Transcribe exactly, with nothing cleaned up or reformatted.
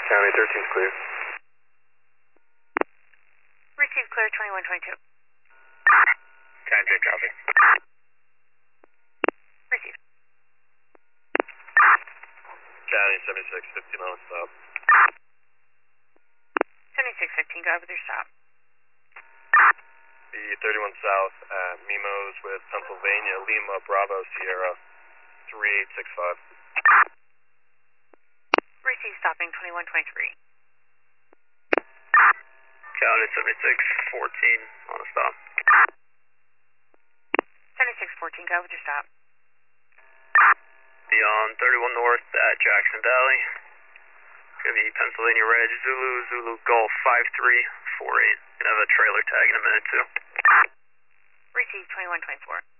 County thirteen's clear. Receive clear twenty-one twenty-two. County two, copy. Receive. County seventy-six fifteen on stop. seventy-six fifteen, go over their stop. B thirty-one South at Mimos with Pennsylvania, Lima, Bravo, Sierra, three eight six five. Receive stopping twenty-one twenty-three. County seventy-six fourteen on a stop. seventy-six fourteen, go over their stop. Beyond thirty-one North at Jackson Valley. Gonna be Pennsylvania Reg, Zulu, Zulu, Golf five three four eight. Gonna have a trailer tag in a minute too. Receive twenty-one twenty-four.